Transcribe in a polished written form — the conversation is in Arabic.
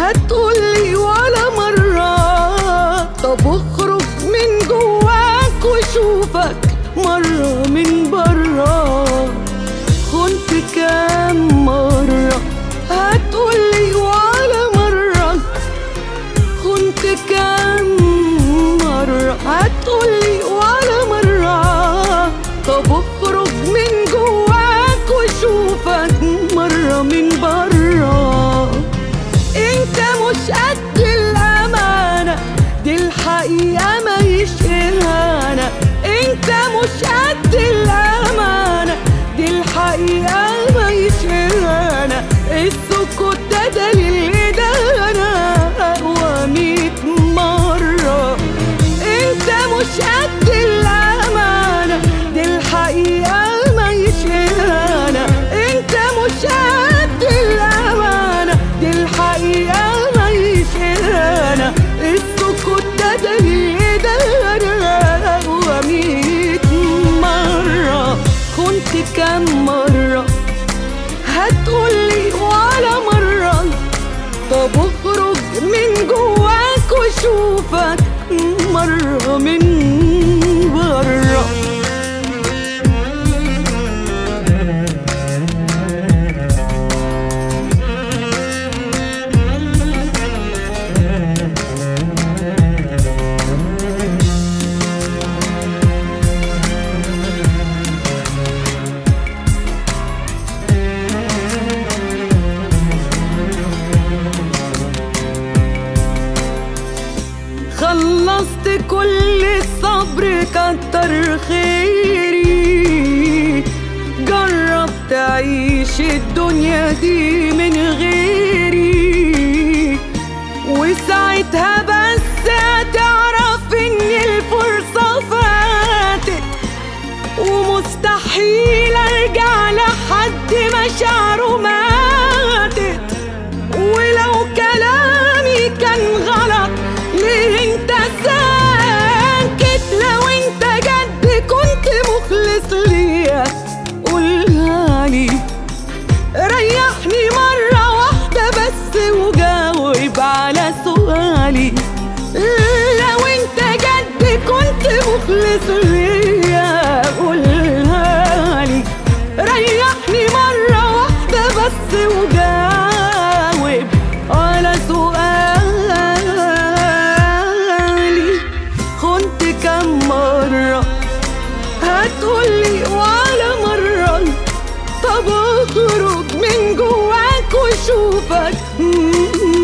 هتقولي ولا مرة. طب اخرج من جواك وشوفك مرة من برا. خنت كام مرة؟ هتقولي ولا مرة. خنت كام مرة؟ هتقولي ولا مرة. طب اخرج من جواك وشوفك مرة من برا. انت مش قد الامانة، دي الحقيقة ما يشهانا. انت مش قد الامانة، دي الحقيقة ما يشهانا. السكوت ده دليل ده انا اقوى 100 مرة. انت مش قد الامانة، دي الحقيقة ما يشهانا. انت مش قد الامانة، دي الحقيقة ما يشهانا. السكوت ده دليل ده انا اقوى 100 مرة. خنت كام مرة؟ هتقولي ولا مرة. طب اخرج من جواك وشوفك مرة من برا. خلصت كل الصبر كتر خيري. جرب تعيش الدنيا دي من غيري، وساعتها بس هتعرف ان الفرصة فاتت. ومستحيل ارجع لحد مشاعره ماتت. ولو كلامي كان غلط ليه انت ساكت؟ لو انت جد كنت مخلص ليا قولها لي. ريحني مرة واحدة بس وجاوب على سؤالي. لو انت جد كنت مخلص ليا قولها لي. ريحني مرة واحدة بس وجاوب على سؤالي. خنت كام مرة؟ هتقولي ولا مرة. طب اخرج من جواك وشوفك